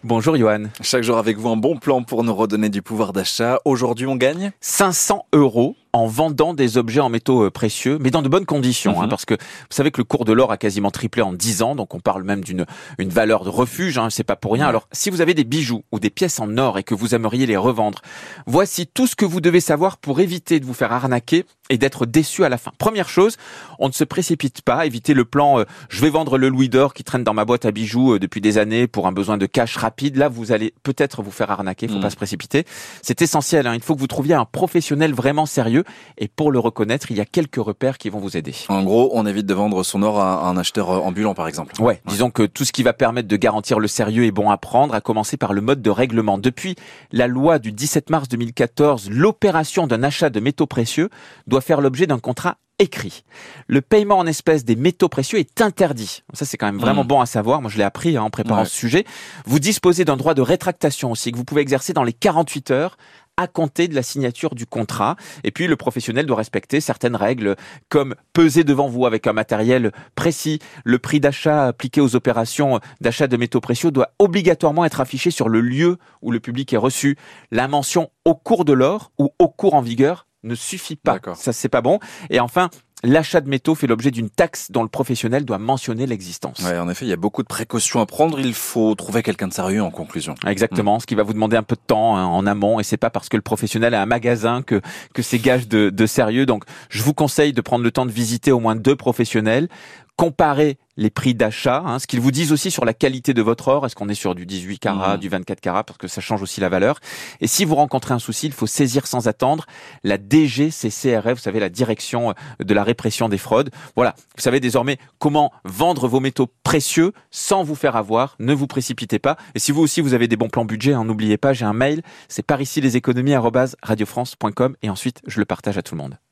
Bonjour Johan. Chaque jour avec vous, un bon plan pour nous redonner du pouvoir d'achat. Aujourd'hui, on gagne 500 € en vendant des objets en métaux précieux, mais dans de bonnes conditions, parce que vous savez que le cours de l'or a quasiment triplé en 10 ans, donc on parle même d'une valeur de refuge, c'est pas pour rien. Alors, si vous avez des bijoux ou des pièces en or et que vous aimeriez les revendre, voici tout ce que vous devez savoir pour éviter de vous faire arnaquer et d'être déçu à la fin. Première chose, on ne se précipite pas, évitez le plan je vais vendre le louis d'or qui traîne dans ma boîte à bijoux depuis des années pour un besoin de cash rapide. Là, vous allez peut-être vous faire arnaquer, faut pas se précipiter. C'est essentiel, il faut que vous trouviez un professionnel vraiment sérieux. Et pour le reconnaître, il y a quelques repères qui vont vous aider. En gros, on évite de vendre son or à un acheteur ambulant, par exemple. Ouais, disons que tout ce qui va permettre de garantir le sérieux est bon à prendre, à commencer par le mode de règlement. Depuis la loi du 17 mars 2014, l'opération d'un achat de métaux précieux doit faire l'objet d'un contrat écrit. Le paiement en espèces des métaux précieux est interdit. Ça, c'est quand même vraiment bon à savoir. Moi, je l'ai appris en préparant ce sujet. Vous disposez d'un droit de rétractation aussi que vous pouvez exercer dans les 48 heures à compter de la signature du contrat. Et puis, le professionnel doit respecter certaines règles comme peser devant vous avec un matériel précis. Le prix d'achat appliqué aux opérations d'achat de métaux précieux doit obligatoirement être affiché sur le lieu où le public est reçu. La mention au cours de l'or ou au cours en vigueur ne suffit pas. Ça, c'est pas bon. Et enfin, l'achat de métaux fait l'objet d'une taxe dont le professionnel doit mentionner l'existence. Ouais, en effet, il y a beaucoup de précautions à prendre. Il faut trouver quelqu'un de sérieux en conclusion. Exactement, ce qui va vous demander un peu de temps en amont. Et c'est pas parce que le professionnel a un magasin que c'est gage de sérieux. Donc, je vous conseille de prendre le temps de visiter au moins 2 professionnels. Comparer les prix d'achat, ce qu'ils vous disent aussi sur la qualité de votre or. Est-ce qu'on est sur du 18 carats, du 24 carats, parce que ça change aussi la valeur. Et si vous rencontrez un souci, il faut saisir sans attendre la DGCCRF, vous savez, la direction de la répression des fraudes. Voilà, vous savez désormais comment vendre vos métaux précieux sans vous faire avoir. Ne vous précipitez pas. Et si vous aussi, vous avez des bons plans budget, n'oubliez pas, j'ai un mail, c'est par ici leséconomies@radiofrance.com et ensuite, je le partage à tout le monde.